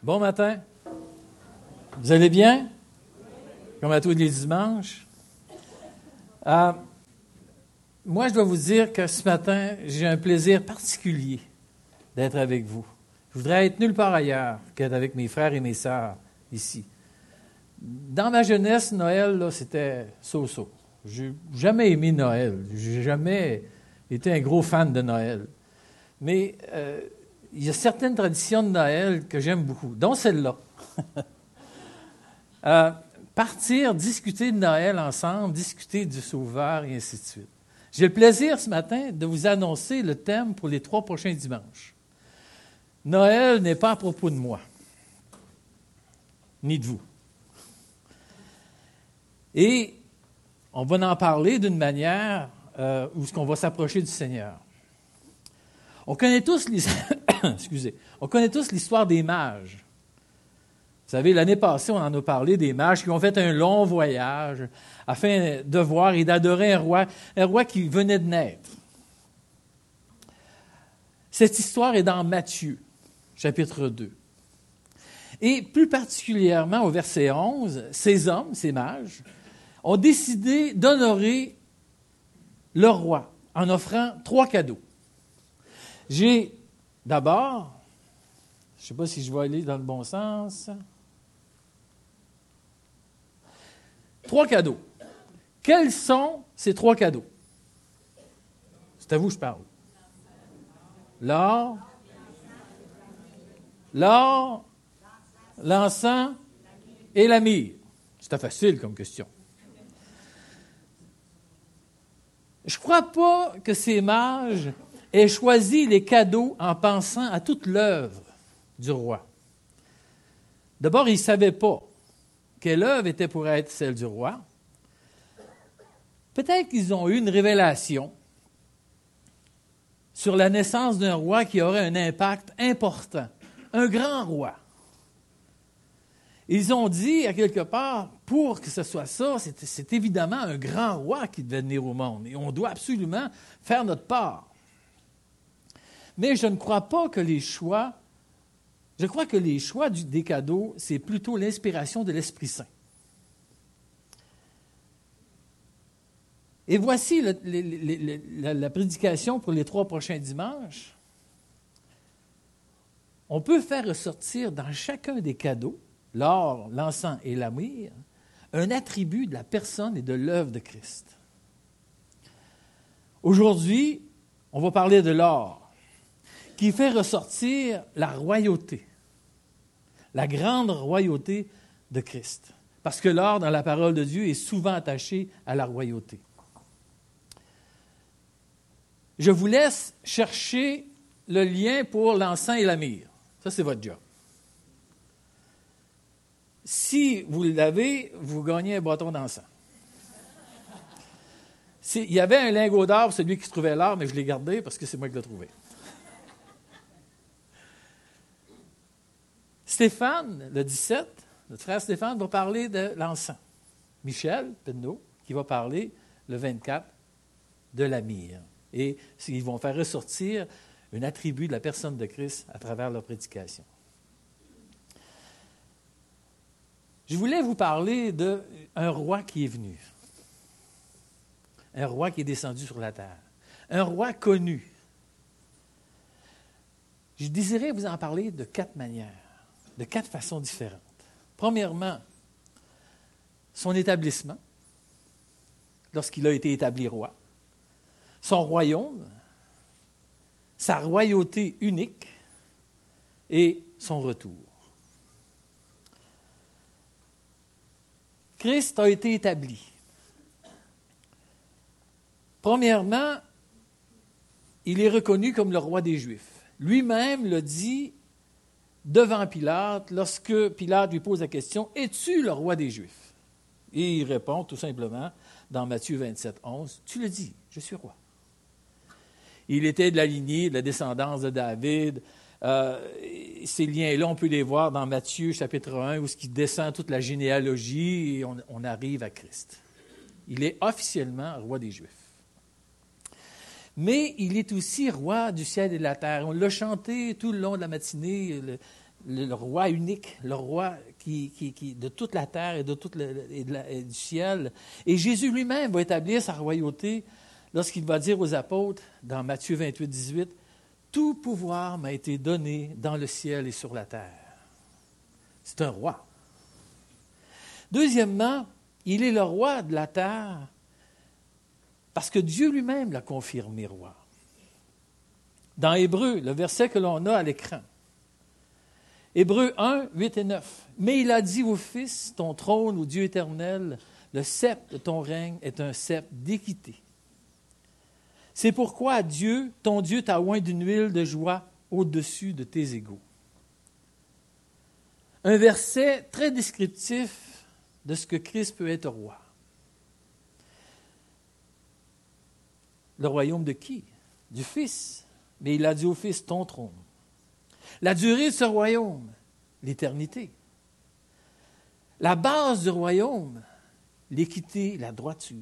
Bon matin. Vous allez bien? Comme à tous les dimanches. Moi, je dois vous dire que ce matin, j'ai un plaisir particulier d'être avec vous. Je voudrais être nulle part ailleurs qu'être avec mes frères et mes sœurs ici. Dans ma jeunesse, Noël, là, c'était so-so. J'ai jamais aimé Noël. J'ai jamais été un gros fan de Noël. Mais il y a certaines traditions de Noël que j'aime beaucoup, dont celle-là. Partir, discuter de Noël ensemble, discuter du Sauveur et ainsi de suite. J'ai le plaisir ce matin de vous annoncer le thème pour les 3 prochains dimanches. Noël n'est pas à propos de moi, ni de vous. Et on va en parler d'une manière où on va s'approcher du Seigneur. On connaît tous on connaît tous l'histoire des mages. Vous savez, l'année passée, on en a parlé des mages qui ont fait un long voyage afin de voir et d'adorer un roi qui venait de naître. Cette histoire est dans Matthieu, chapitre 2. Et plus particulièrement au verset 11, ces hommes, ces mages, ont décidé d'honorer le roi en offrant 3 cadeaux. J'ai d'abord, je ne sais pas si je vais aller dans le bon sens, 3 cadeaux. Quels sont ces 3 cadeaux? C'est à vous que je parle. L'or, l'encens et la myrrhe. C'était facile comme question. Je ne crois pas que ces mages aient choisi les cadeaux en pensant à toute l'œuvre du roi. D'abord, ils ne savaient pas quelle œuvre était pour être celle du roi. Peut-être qu'ils ont eu une révélation sur la naissance d'un roi qui aurait un impact important, un grand roi. Ils ont dit, à quelque part, pour que ce soit ça, c'est évidemment un grand roi qui devait venir au monde, et on doit absolument faire notre part. Mais je ne crois pas que les choix, je crois que les choix des cadeaux, c'est plutôt l'inspiration de l'Esprit Saint. Et voici la prédication pour les 3 prochains dimanches. On peut faire ressortir dans chacun des cadeaux, l'or, l'encens et la myrrhe, un attribut de la personne et de l'œuvre de Christ. Aujourd'hui, on va parler de l'or, qui fait ressortir la royauté, la grande royauté de Christ. Parce que l'or, dans la parole de Dieu, est souvent attaché à la royauté. Je vous laisse chercher le lien pour l'encens et la myrrhe. Ça, c'est votre job. Si vous l'avez, vous gagnez un bâton d'encens. Il y avait un lingot d'or pour celui qui trouvait l'or, mais je l'ai gardé parce que c'est moi qui l'ai trouvé. Stéphane, le 17, notre frère Stéphane va parler de l'encens. Michel Penneau, qui va parler le 24 de la myrrhe. Et ils vont faire ressortir un attribut de la personne de Christ à travers leur prédication. Je voulais vous parler d'un roi qui est venu. Un roi qui est descendu sur la terre. Un roi connu. Je désirais vous en parler de 4 manières, de 4 façons différentes. Premièrement, son établissement, lorsqu'il a été établi roi. Son royaume, sa royauté unique et son retour. Christ a été établi. Premièrement, il est reconnu comme le roi des Juifs. Lui-même le dit devant Pilate, lorsque Pilate lui pose la question « Es-tu le roi des Juifs ?» Et il répond tout simplement dans Matthieu 27, 11 « Tu le dis, je suis roi. » Il était de la lignée, de la descendance de David. Ces liens-là, on peut les voir dans Matthieu chapitre 1, où il descend toute la généalogie et on arrive à Christ. Il est officiellement roi des Juifs. Mais il est aussi roi du ciel et de la terre. On l'a chanté tout le long de la matinée. le roi unique, le roi qui de toute la terre et, et du ciel. Et Jésus lui-même va établir sa royauté lorsqu'il va dire aux apôtres, dans Matthieu 28, 18, « Tout pouvoir m'a été donné dans le ciel et sur la terre. » C'est un roi. Deuxièmement, il est le roi de la terre parce que Dieu lui-même l'a confirmé roi. Dans Hébreux, le verset que l'on a à l'écran, Hébreux 1, 8 et 9. « Mais il a dit au Fils, ton trône, ô Dieu éternel, le sceptre de ton règne est un sceptre d'équité. C'est pourquoi Dieu, ton Dieu, t'a oint d'une huile de joie au-dessus de tes égaux. » Un verset très descriptif de ce que Christ peut être roi. Le royaume de qui? Du Fils. Mais il a dit au Fils, ton trône. La durée de ce royaume, l'éternité. La base du royaume, l'équité, la droiture.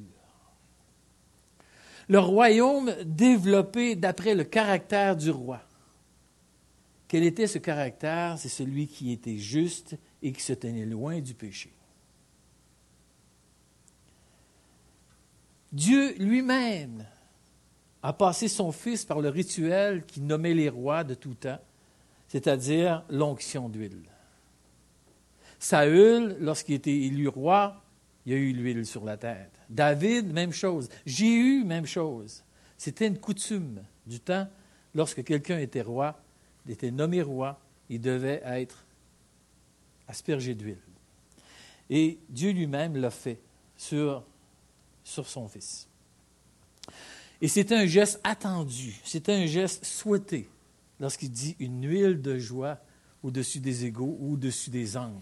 Le royaume développé d'après le caractère du roi. Quel était ce caractère? C'est celui qui était juste et qui se tenait loin du péché. Dieu lui-même a passé son Fils par le rituel qui nommait les rois de tout temps, c'est-à-dire l'onction d'huile. Saül, lorsqu'il était élu roi, il a eu l'huile sur la tête. David, même chose. Jéhu, même chose. C'était une coutume du temps. Lorsque quelqu'un était roi, était nommé roi, il devait être aspergé d'huile. Et Dieu lui-même l'a fait sur son Fils. Et c'était un geste attendu, c'était un geste souhaité lorsqu'il dit une huile de joie au-dessus des égaux ou au-dessus des anges.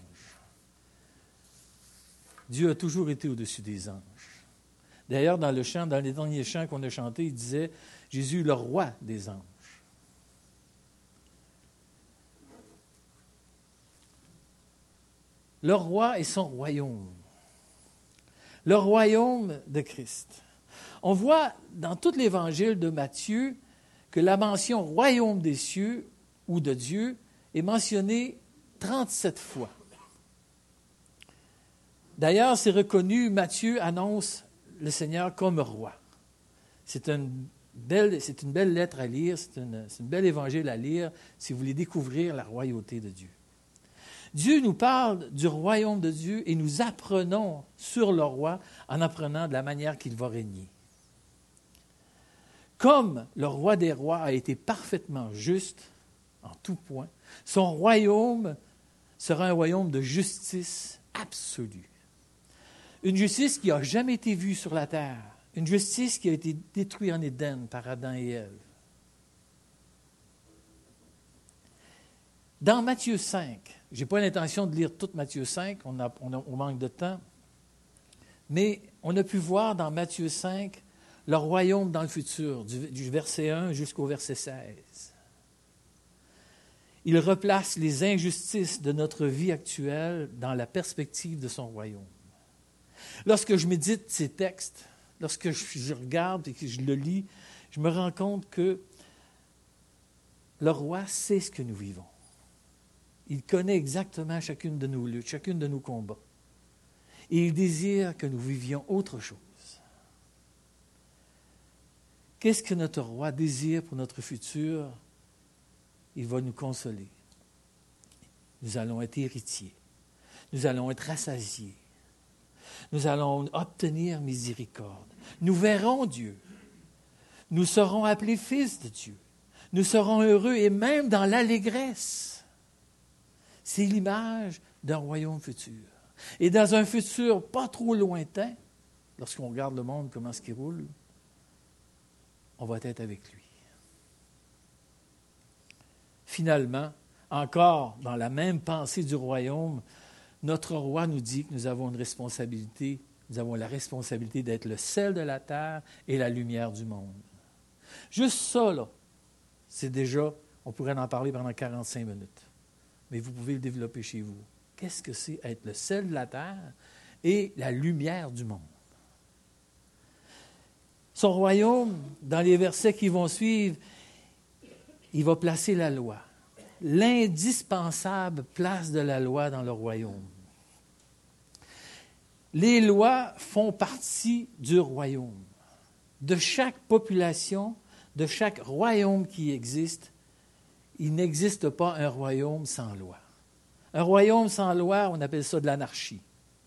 Dieu a toujours été au-dessus des anges. D'ailleurs, dans les derniers chants qu'on a chantés, il disait Jésus, le roi des anges. Le roi et son royaume. Le royaume de Christ. On voit dans tout l'évangile de Matthieu que la mention royaume des cieux ou de Dieu est mentionnée 37 fois. D'ailleurs, c'est reconnu, Matthieu annonce le Seigneur comme roi. C'est une belle lettre à lire, c'est une belle évangile à lire si vous voulez découvrir la royauté de Dieu. Dieu nous parle du royaume de Dieu et nous apprenons sur le roi en apprenant de la manière qu'il va régner. Comme le roi des rois a été parfaitement juste en tout point, son royaume sera un royaume de justice absolue. Une justice qui n'a jamais été vue sur la terre, une justice qui a été détruite en Éden par Adam et Ève. Dans Matthieu 5, je n'ai pas l'intention de lire toute Matthieu 5, on manque de temps, mais on a pu voir dans Matthieu 5 le royaume dans le futur, du verset 1 jusqu'au verset 16. Il replace les injustices de notre vie actuelle dans la perspective de son royaume. Lorsque je médite ces textes, lorsque je regarde et que je le lis, je me rends compte que le roi sait ce que nous vivons. Il connaît exactement chacune de nos luttes, chacune de nos combats. Et il désire que nous vivions autre chose. Qu'est-ce que notre roi désire pour notre futur? Il va nous consoler. Nous allons être héritiers. Nous allons être rassasiés. Nous allons obtenir miséricorde. Nous verrons Dieu. Nous serons appelés fils de Dieu. Nous serons heureux et même dans l'allégresse. C'est l'image d'un royaume futur. Et dans un futur pas trop lointain, lorsqu'on regarde le monde, comment est-ce qu'il roule, on va être avec lui. Finalement, encore dans la même pensée du royaume, notre roi nous dit que nous avons une responsabilité. Nous avons la responsabilité d'être le sel de la terre et la lumière du monde. Juste ça, là, c'est déjà, on pourrait en parler pendant 45 minutes. Mais vous pouvez le développer chez vous. Qu'est-ce que c'est être le sel de la terre et la lumière du monde? Son royaume, dans les versets qui vont suivre, il va placer la loi. l'indispensable place de la loi dans le royaume. Les lois font partie du royaume. De chaque population, de chaque royaume qui existe, il n'existe pas un royaume sans loi. Un royaume sans loi, on appelle ça de l'anarchie.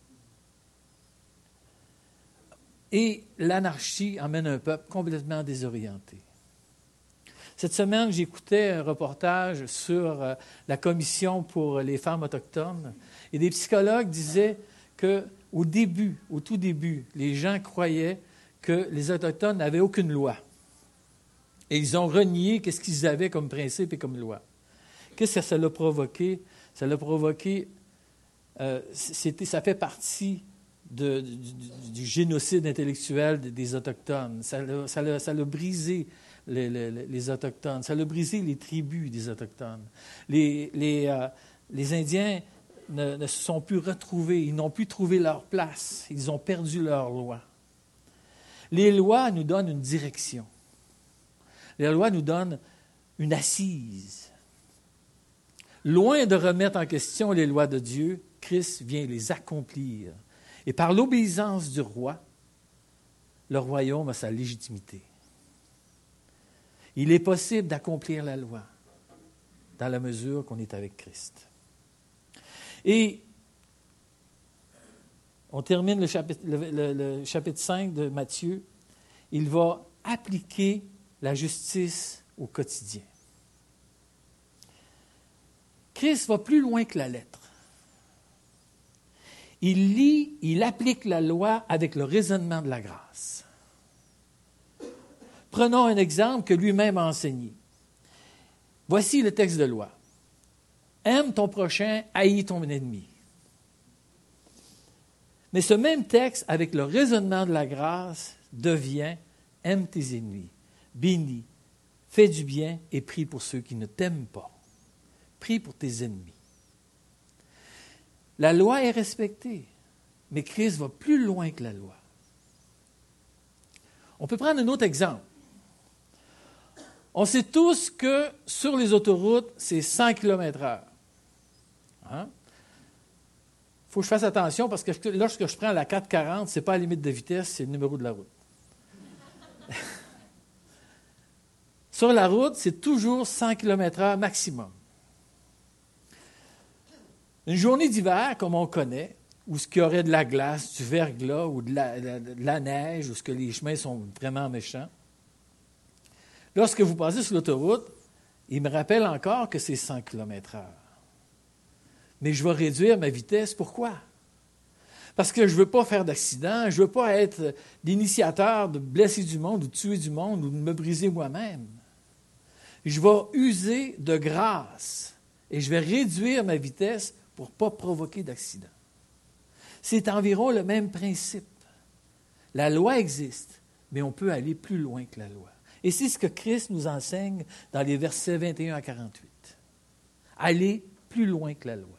Et l'anarchie emmène un peuple complètement désorienté. Cette semaine, j'écoutais un reportage sur la commission pour les femmes autochtones et des psychologues disaient qu'au début, au tout début, les gens croyaient que les Autochtones n'avaient aucune loi. Et ils ont renié ce qu'ils avaient comme principe et comme loi. Qu'est-ce que ça l'a provoqué? Ça l'a provoqué, ça fait partie du génocide intellectuel des Autochtones. Ça l'a brisé les Autochtones. Ça a brisé les tribus des Autochtones. Les Indiens ne se sont plus retrouvés. Ils n'ont plus trouvé leur place. Ils ont perdu leur loi. Les lois nous donnent une direction. Les lois nous donnent une assise. Loin de remettre en question les lois de Dieu, Christ vient les accomplir. Et par l'obéissance du roi, le royaume a sa légitimité. Il est possible d'accomplir la loi dans la mesure qu'on est avec Christ. Et on termine le chapitre 5 de Matthieu. Il va appliquer la justice au quotidien. Christ va plus loin que la lettre. Il applique la loi avec le raisonnement de la grâce. Prenons un exemple que lui-même a enseigné. Voici le texte de loi. Aime ton prochain, haïs ton ennemi. Mais ce même texte, avec le raisonnement de la grâce, devient aime tes ennemis, bénis, fais du bien et prie pour ceux qui ne t'aiment pas. Prie pour tes ennemis. La loi est respectée, mais Christ va plus loin que la loi. On peut prendre un autre exemple. On sait tous que sur les autoroutes, c'est 100 km/h. Hein? Il faut que je fasse attention parce que lorsque je prends la 440, ce n'est pas la limite de vitesse, c'est le numéro de la route. Sur la route, c'est toujours 100 km/h maximum. Une journée d'hiver, comme on connaît, où il y aurait de la glace, du verglas ou de la neige, où les chemins sont vraiment méchants, lorsque vous passez sur l'autoroute, il me rappelle encore que c'est 100 km/h. Mais je vais réduire ma vitesse. Pourquoi? Parce que je ne veux pas faire d'accident, je ne veux pas être l'initiateur de blesser du monde ou de tuer du monde ou de me briser moi-même. Je vais user de grâce et je vais réduire ma vitesse pour ne pas provoquer d'accident. C'est environ le même principe. La loi existe, mais on peut aller plus loin que la loi. Et c'est ce que Christ nous enseigne dans les versets 21 à 48. Aller plus loin que la loi.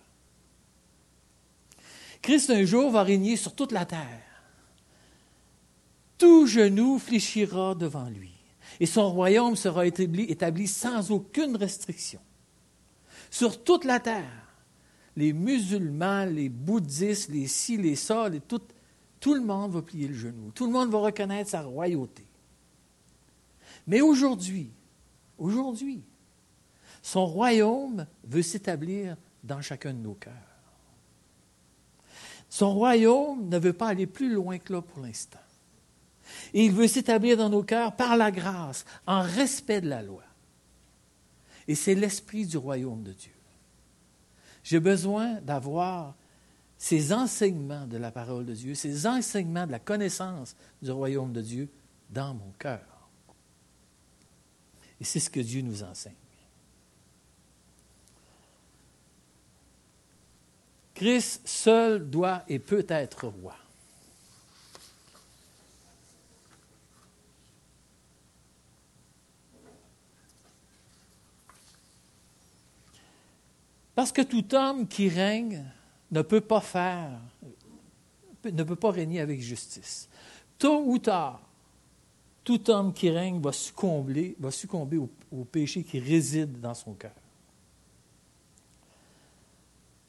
Christ, un jour, va régner sur toute la terre. Tout genou fléchira devant lui, et son royaume sera établi sans aucune restriction. Sur toute la terre, les musulmans, les bouddhistes, les ci, les ça, tout le monde va plier le genou. Tout le monde va reconnaître sa royauté. Mais aujourd'hui, son royaume veut s'établir dans chacun de nos cœurs. Son royaume ne veut pas aller plus loin que là pour l'instant. Et il veut s'établir dans nos cœurs par la grâce, en respect de la loi. Et c'est l'esprit du royaume de Dieu. J'ai besoin d'avoir ces enseignements de la parole de Dieu, ces enseignements de la connaissance du royaume de Dieu dans mon cœur. Et c'est ce que Dieu nous enseigne. Christ seul doit et peut être roi. Parce que tout homme qui règne ne peut pas régner avec justice. Tôt ou tard, tout homme qui règne va succomber au péché qui réside dans son cœur.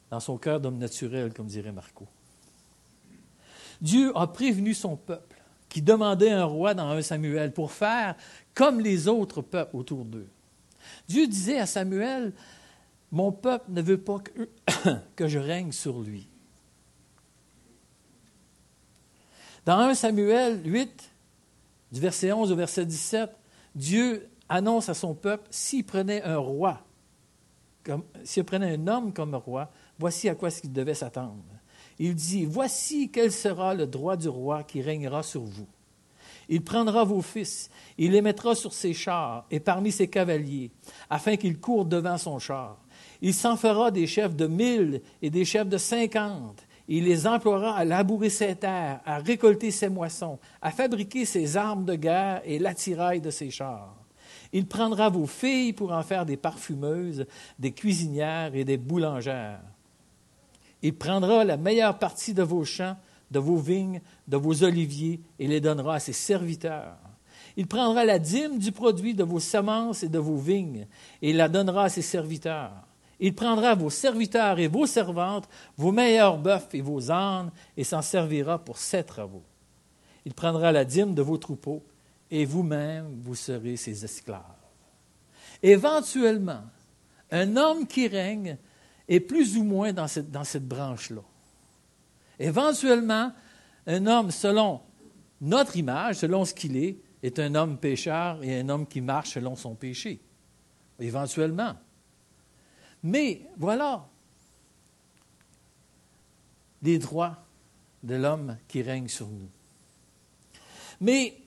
dans son cœur d'homme naturel, comme dirait Marco. Dieu a prévenu son peuple qui demandait un roi dans 1 Samuel pour faire comme les autres peuples autour d'eux. Dieu disait à Samuel, « Mon peuple ne veut pas que je règne sur lui. » Dans 1 Samuel 8, du verset 11 au verset 17, Dieu annonce à son peuple, s'il prenait un roi, s'il prenait un homme comme roi, voici à quoi il devait s'attendre. Il dit, « Voici quel sera le droit du roi qui régnera sur vous. Il prendra vos fils, il les mettra sur ses chars et parmi ses cavaliers, afin qu'ils courent devant son char. Il s'en fera des chefs de 1000 et des chefs de 50. Il les emploiera à labourer ses terres, à récolter ses moissons, à fabriquer ses armes de guerre et l'attirail de ses chars. Il prendra vos filles pour en faire des parfumeuses, des cuisinières et des boulangères. Il prendra la meilleure partie de vos champs, de vos vignes, de vos oliviers, et les donnera à ses serviteurs. Il prendra la dîme du produit de vos semences et de vos vignes, et la donnera à ses serviteurs. Il prendra vos serviteurs et vos servantes, vos meilleurs bœufs et vos ânes, et s'en servira pour ses travaux. Il prendra la dîme de vos troupeaux, et vous-même, vous serez ses esclaves. » Éventuellement, un homme qui règne est plus ou moins dans cette branche-là. Éventuellement, un homme, selon notre image, selon ce qu'il est un homme pécheur et un homme qui marche selon son péché. Éventuellement. Mais voilà les droits de l'homme qui règne sur nous. Mais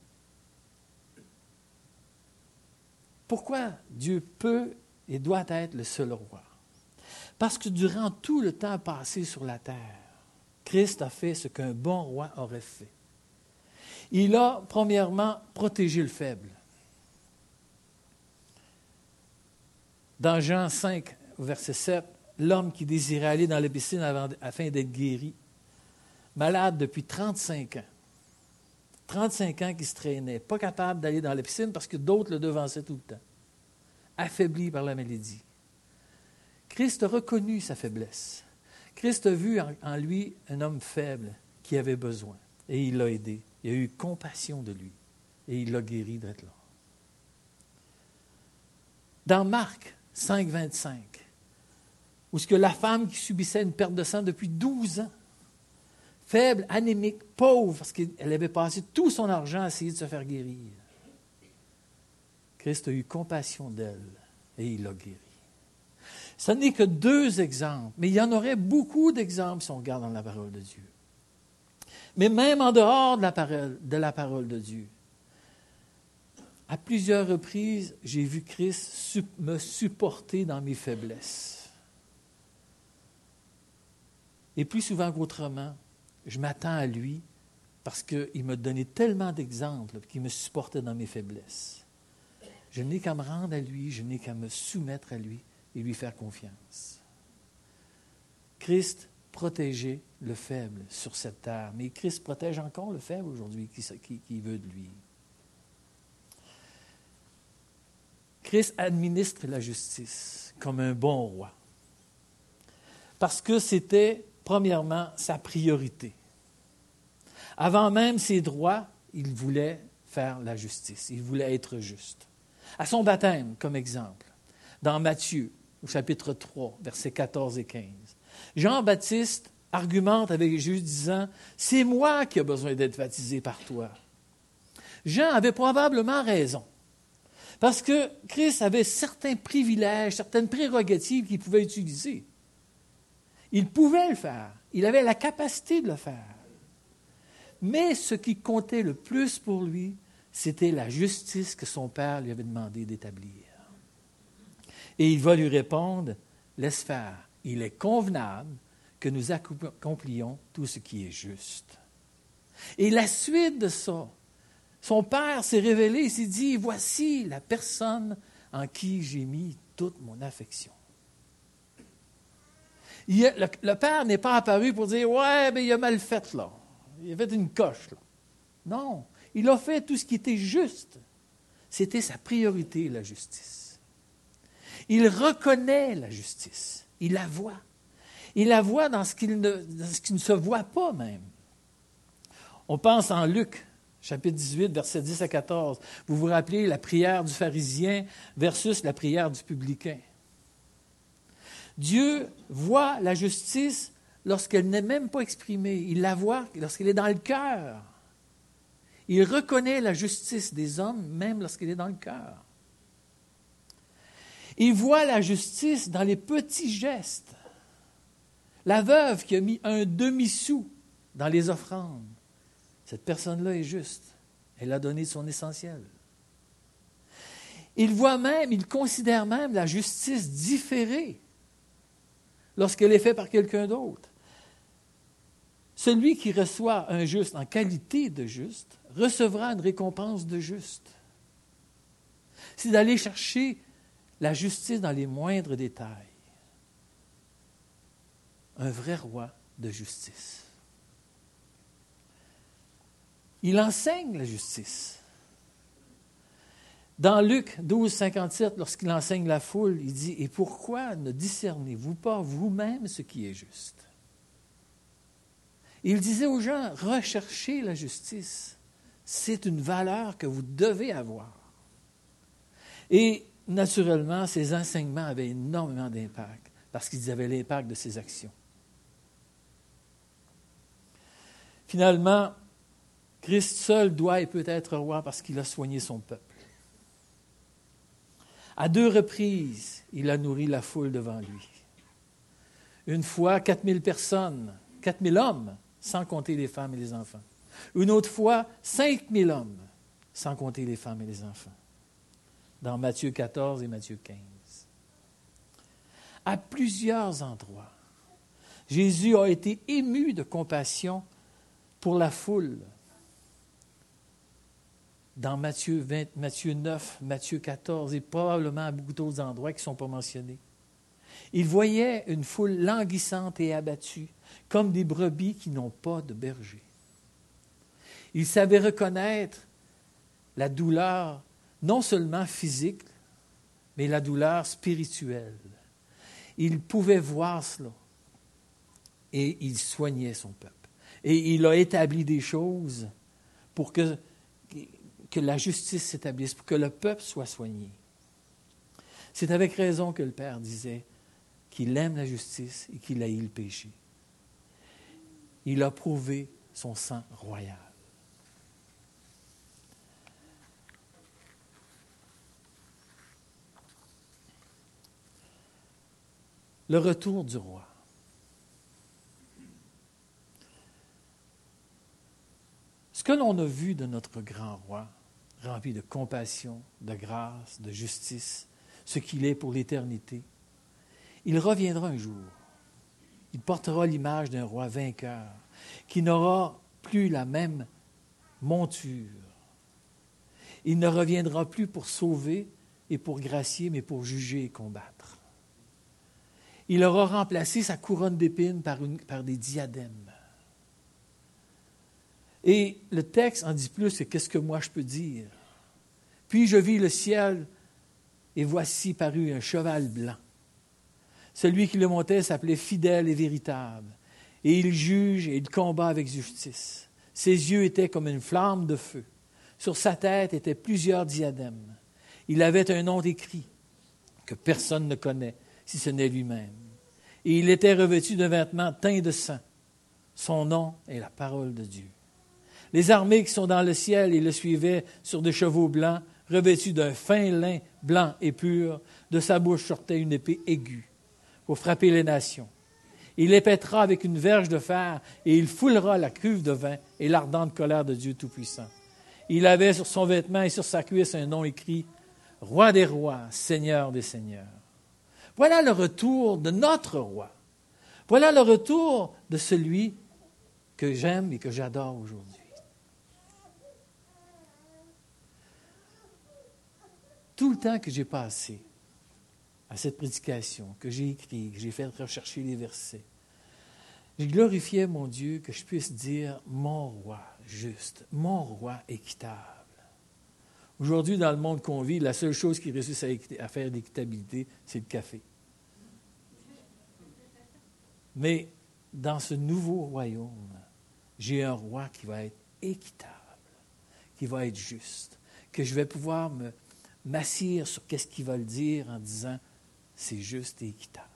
pourquoi Dieu peut et doit être le seul roi? Parce que durant tout le temps passé sur la terre, Christ a fait ce qu'un bon roi aurait fait. Il a, premièrement, protégé le faible. Dans Jean 5, verset 7, l'homme qui désirait aller dans la piscine afin d'être guéri, malade depuis 35 ans. 35 ans qu'il se traînait, pas capable d'aller dans la piscine parce que d'autres le devançaient tout le temps. Affaibli par la maladie. Christ a reconnu sa faiblesse. Christ a vu en lui un homme faible qui avait besoin. Et il l'a aidé. Il a eu compassion de lui. Et il l'a guéri d'être là. Dans Marc 5, 25, où ce que la femme qui subissait une perte de sang depuis 12 ans, faible, anémique, pauvre, parce qu'elle avait passé tout son argent à essayer de se faire guérir. Christ a eu compassion d'elle et il l'a guérie. Ce n'est que 2 exemples, mais il y en aurait beaucoup d'exemples si on regarde dans la parole de Dieu. Mais même en dehors de la parole de Dieu, à plusieurs reprises, j'ai vu Christ me supporter dans mes faiblesses. Et plus souvent qu'autrement, je m'attends à lui parce qu'il m'a donné tellement d'exemples qu'il me supportait dans mes faiblesses. Je n'ai qu'à me rendre à lui, je n'ai qu'à me soumettre à lui et lui faire confiance. Christ protégeait le faible sur cette terre, mais Christ protège encore le faible aujourd'hui qui veut de lui. Christ administre la justice comme un bon roi. Parce que c'était, premièrement, sa priorité. Avant même ses droits, il voulait faire la justice. Il voulait être juste. À son baptême, comme exemple, dans Matthieu, au chapitre 3, versets 14 et 15, Jean-Baptiste argumente avec Jésus disant « C'est moi qui ai besoin d'être baptisé par toi. » Jean avait probablement raison. Parce que Christ avait certains privilèges, certaines prérogatives qu'il pouvait utiliser. Il pouvait le faire. Il avait la capacité de le faire. Mais ce qui comptait le plus pour lui, c'était la justice que son Père lui avait demandé d'établir. Et il va lui répondre, « Laisse faire. Il est convenable que nous accomplions tout ce qui est juste. » Et la suite de ça, son Père s'est révélé, il s'est dit, « Voici la personne en qui j'ai mis toute mon affection. » Le Père n'est pas apparu pour dire, « Ouais, mais il a mal fait là. Il a fait une coche là. » Non, il a fait tout ce qui était juste. C'était sa priorité, la justice. Il reconnaît la justice. Il la voit. Il la voit dans ce qui ne se voit pas même. On pense en Luc, chapitre 18, versets 10 à 14. Vous vous rappelez la prière du pharisien versus la prière du publicain. Dieu voit la justice lorsqu'elle n'est même pas exprimée. Il la voit lorsqu'elle est dans le cœur. Il reconnaît la justice des hommes même lorsqu'elle est dans le cœur. Il voit la justice dans les petits gestes. La veuve qui a mis un demi-sou dans les offrandes, cette personne-là est juste. Elle a donné son essentiel. Il considère même la justice différée lorsqu'elle est faite par quelqu'un d'autre. Celui qui reçoit un juste en qualité de juste recevra une récompense de juste. C'est d'aller chercher la justice dans les moindres détails. Un vrai roi de justice. Il enseigne la justice. Dans Luc 12, 57, lorsqu'il enseigne la foule, il dit « Et pourquoi ne discernez-vous pas vous-même ce qui est juste? » Il disait aux gens « Recherchez la justice. C'est une valeur que vous devez avoir. » Et naturellement, ces enseignements avaient énormément d'impact parce qu'ils avaient l'impact de ses actions. Finalement, Christ seul doit et peut être roi parce qu'il a soigné son peuple. À 2 reprises, il a nourri la foule devant lui. Une fois, 4000 personnes, 4000 hommes, sans compter les femmes et les enfants. Une autre fois, 5000 hommes, sans compter les femmes et les enfants. Dans Matthieu 14 et Matthieu 15. À plusieurs endroits, Jésus a été ému de compassion pour la foule. Dans Matthieu 9, Matthieu 14 et probablement à beaucoup d'autres endroits qui ne sont pas mentionnés. Il voyait une foule languissante et abattue, comme des brebis qui n'ont pas de berger. Il savait reconnaître la douleur, non seulement physique, mais la douleur spirituelle. Il pouvait voir cela et il soignait son peuple. Et il a établi des choses pour que la justice s'établisse, pour que le peuple soit soigné. C'est avec raison que le Père disait qu'il aime la justice et qu'il haït le péché. Il a prouvé son sang royal. Le retour du roi. Ce que l'on a vu de notre grand roi, rempli de compassion, de grâce, de justice, ce qu'il est pour l'éternité, il reviendra un jour. Il portera l'image d'un roi vainqueur qui n'aura plus la même monture. Il ne reviendra plus pour sauver et pour gracier, mais pour juger et combattre. Il aura remplacé sa couronne d'épines par des diadèmes. Et le texte en dit plus que qu'est-ce que moi je peux dire. Puis je vis le ciel, et voici parut un cheval blanc. Celui qui le montait s'appelait Fidèle et Véritable, et il juge et il combat avec justice. Ses yeux étaient comme une flamme de feu. Sur sa tête étaient plusieurs diadèmes. Il avait un nom écrit que personne ne connaît, si ce n'est lui-même. Et il était revêtu d'un vêtement teint de sang. Son nom est la parole de Dieu. Les armées qui sont dans le ciel et le suivaient sur des chevaux blancs, revêtus d'un fin lin blanc et pur. De sa bouche sortait une épée aiguë pour frapper les nations. Il les pètera avec une verge de fer et il foulera la cuve de vin et l'ardente colère de Dieu Tout-Puissant. Il avait sur son vêtement et sur sa cuisse un nom écrit « Roi des rois, Seigneur des seigneurs ». Voilà le retour de notre roi. Voilà le retour de celui que j'aime et que j'adore aujourd'hui. Tout le temps que j'ai passé à cette prédication, que j'ai écrit, que j'ai fait rechercher les versets, j'ai glorifié mon Dieu que je puisse dire « mon roi juste, mon roi équitable ». Aujourd'hui, dans le monde qu'on vit, la seule chose qui réussit à faire l'équitabilité, c'est le café. Mais dans ce nouveau royaume, j'ai un roi qui va être équitable, qui va être juste, que je vais pouvoir m'assire sur qu'est-ce qu'il va le dire en disant c'est juste et équitable.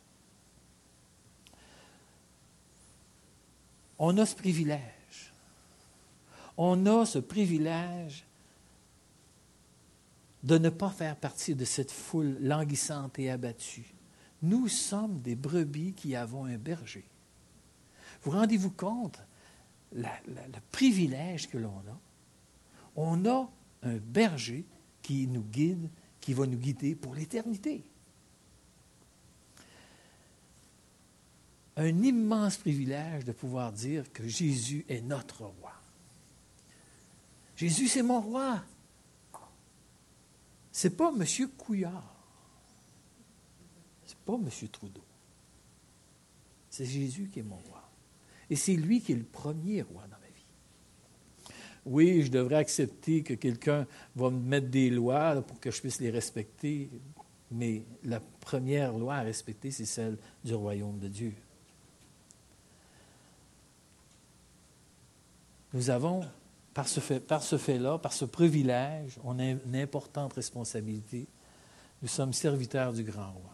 On a ce privilège. On a ce privilège de ne pas faire partie de cette foule languissante et abattue. Nous sommes des brebis qui avons un berger. Vous rendez-vous compte le privilège que l'on a? On a un berger qui nous guide, qui va nous guider pour l'éternité. Un immense privilège de pouvoir dire que Jésus est notre roi. Jésus, c'est mon roi. C'est pas M. Couillard. C'est pas M. Trudeau. C'est Jésus qui est mon roi. Et c'est lui qui est le premier roi dans ma vie. Oui, je devrais accepter que quelqu'un va me mettre des lois là, pour que je puisse les respecter, mais la première loi à respecter, c'est celle du royaume de Dieu. Nous avons, par ce fait-là, par ce privilège, on a une importante responsabilité. Nous sommes serviteurs du grand roi.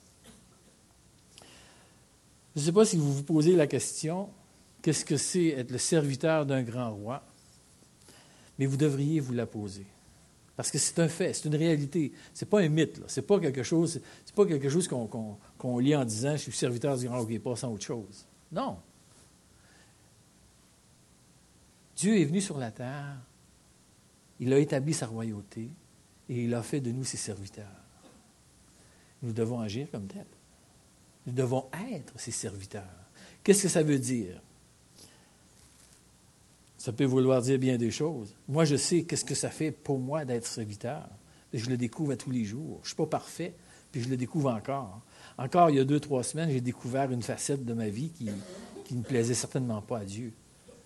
Je ne sais pas si vous vous posez la question, qu'est-ce que c'est être le serviteur d'un grand roi? Mais vous devriez vous la poser. Parce que c'est un fait, c'est une réalité. Ce n'est pas un mythe. Ce n'est pas quelque chose, qu'on lit en disant « je suis serviteur du grand roi » qui est passant à autre chose. Non. Dieu est venu sur la terre, il a établi sa royauté et il a fait de nous ses serviteurs. Nous devons agir comme tels. Nous devons être ses serviteurs. Qu'est-ce que ça veut dire? Ça peut vouloir dire bien des choses. Moi, je sais qu'est-ce que ça fait pour moi d'être serviteur. Je le découvre à tous les jours. Je ne suis pas parfait, puis je le découvre encore. Encore, il y a 2-3 semaines, j'ai découvert une facette de ma vie qui ne plaisait certainement pas à Dieu.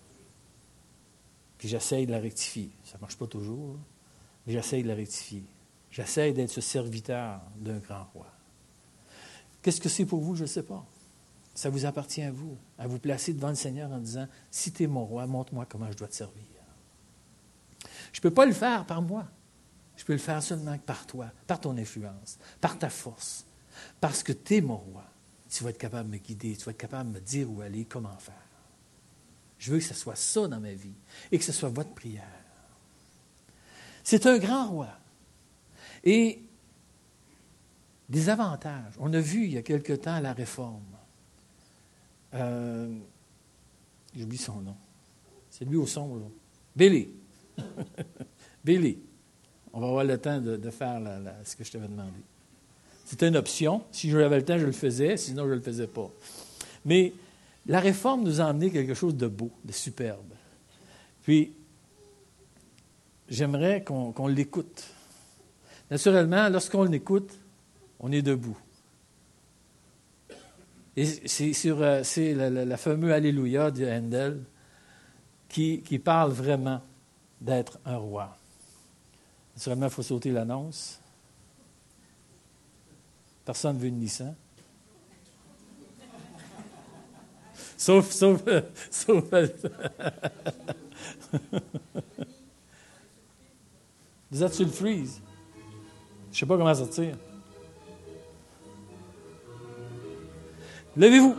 Puis j'essaye de la rectifier. Ça ne marche pas toujours, là, mais j'essaye de la rectifier. J'essaye d'être ce serviteur d'un grand roi. Qu'est-ce que c'est pour vous? Je ne sais pas. Ça vous appartient à vous placer devant le Seigneur en disant « Si tu es mon roi, montre-moi comment je dois te servir. » Je ne peux pas le faire par moi. Je peux le faire seulement par toi, par ton influence, par ta force. Parce que tu es mon roi. Tu vas être capable de me guider, tu vas être capable de me dire où aller, comment faire. Je veux que ce soit ça dans ma vie et que ce soit votre prière. C'est un grand roi. Et des avantages. On a vu il y a quelque temps la réforme. J'oublie son nom. C'est lui au son, là. Billy. Billy. On va avoir le temps de faire ce que je t'avais demandé. C'était une option. Si j'avais le temps, je le faisais. Sinon, je ne le faisais pas. Mais la réforme nous a amené quelque chose de beau, de superbe. Puis, j'aimerais qu'on l'écoute. Naturellement, lorsqu'on l'écoute, on est debout. Et c'est le fameux Alléluia de Handel qui parle vraiment d'être un roi. Naturellement, il faut sauter l'annonce. Personne ne veut une Nissan. Sauf Vous êtes sur le freeze. Je ne sais pas comment sortir. Levez-vous.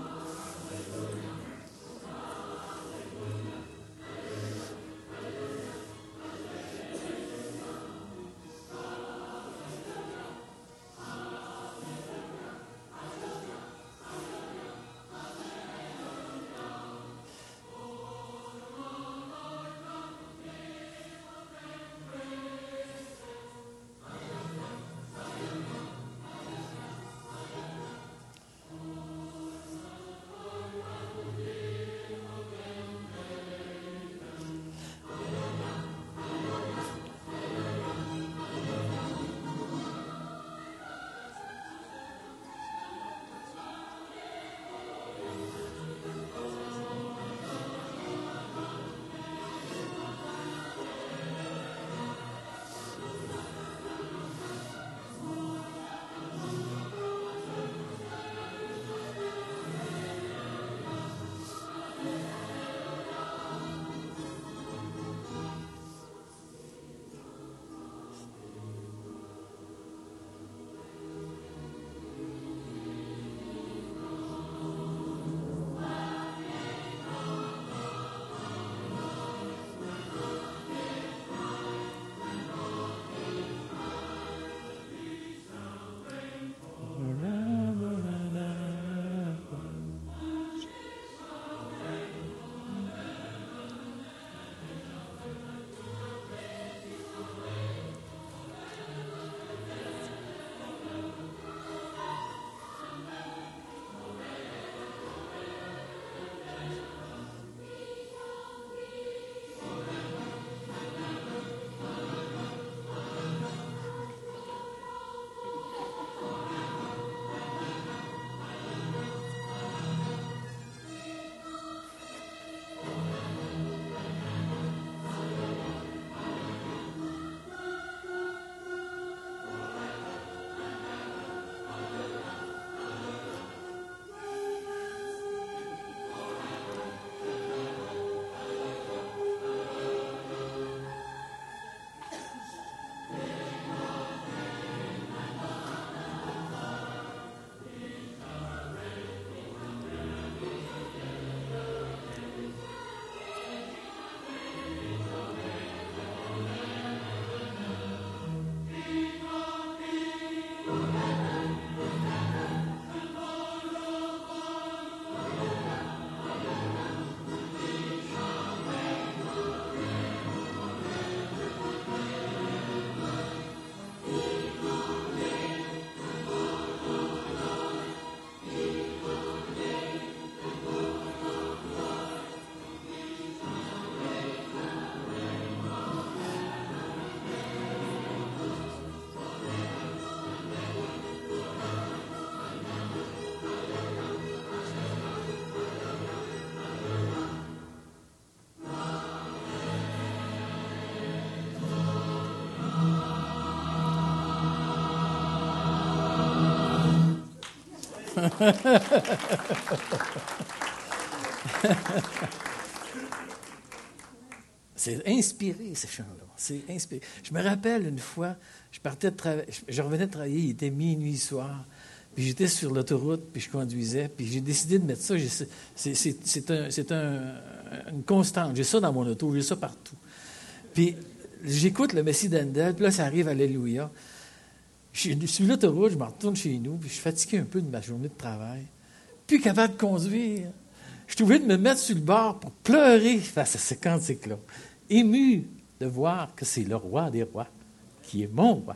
C'est inspiré, ces chants-là. C'est inspiré. Je me rappelle une fois, je revenais de travailler, il était minuit soir, puis j'étais sur l'autoroute, puis je conduisais, puis j'ai décidé de mettre ça. C'est une constante. J'ai ça dans mon auto, j'ai ça partout. Puis j'écoute le Messie d'Handel, puis là, ça arrive, Alléluia. Je suis sur l'autoroute, je me retourne chez nous, puis je suis fatigué un peu de ma journée de travail. Plus capable de conduire. Je suis obligé de me mettre sur le bord pour pleurer face à ce cantique-là. Ému de voir que c'est le roi des rois qui est mon roi.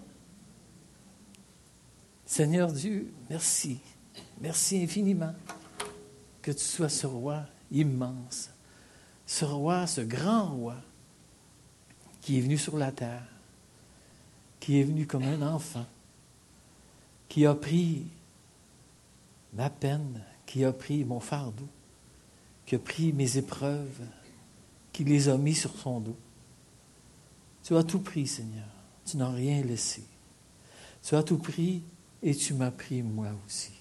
Seigneur Dieu, merci. Merci infiniment que tu sois ce roi immense, ce roi, ce grand roi qui est venu sur la terre, qui est venu comme un enfant, qui a pris ma peine, qui a pris mon fardeau, qui a pris mes épreuves, qui les a mis sur son dos. Tu as tout pris, Seigneur. Tu n'as rien laissé. Tu as tout pris et tu m'as pris moi aussi.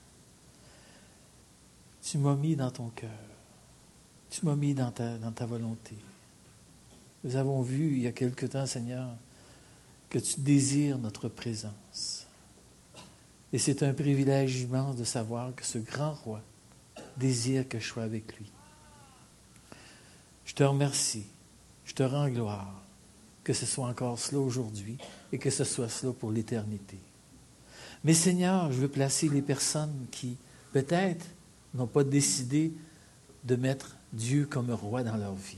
Tu m'as mis dans ton cœur. Tu m'as mis dans ta volonté. Nous avons vu il y a quelque temps, Seigneur, que tu désires notre présence. Et c'est un privilège immense de savoir que ce grand roi désire que je sois avec lui. Je te remercie, je te rends gloire, que ce soit encore cela aujourd'hui et que ce soit cela pour l'éternité. Mais Seigneur, je veux placer les personnes qui, peut-être, n'ont pas décidé de mettre Dieu comme roi dans leur vie.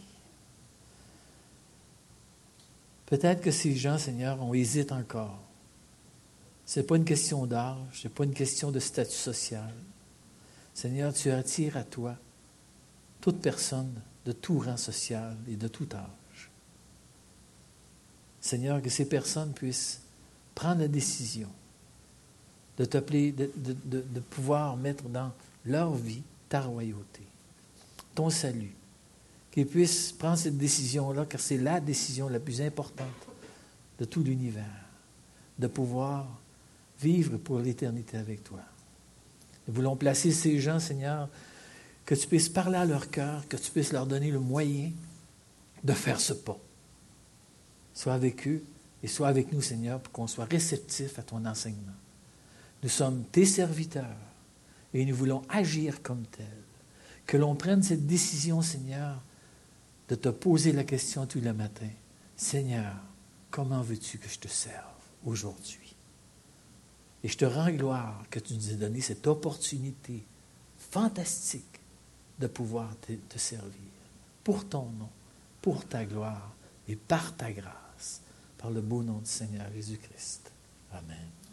Peut-être que ces gens, Seigneur, on hésite encore. Ce n'est pas une question d'âge, ce n'est pas une question de statut social. Seigneur, tu attires à toi toute personne de tout rang social et de tout âge. Seigneur, que ces personnes puissent prendre la décision de t'appeler, de pouvoir mettre dans leur vie ta royauté, ton salut. Qu'ils puissent prendre cette décision-là, car c'est la décision la plus importante de tout l'univers, de pouvoir vivre pour l'éternité avec toi. Nous voulons placer ces gens, Seigneur, que tu puisses parler à leur cœur, que tu puisses leur donner le moyen de faire ce pas. Sois avec eux et sois avec nous, Seigneur, pour qu'on soit réceptifs à ton enseignement. Nous sommes tes serviteurs et nous voulons agir comme tels. Que l'on prenne cette décision, Seigneur, de te poser la question tout le matin. Seigneur, comment veux-tu que je te serve aujourd'hui? Et je te rends gloire que tu nous aies donné cette opportunité fantastique de pouvoir te servir pour ton nom, pour ta gloire et par ta grâce, par le beau nom du Seigneur Jésus-Christ. Amen.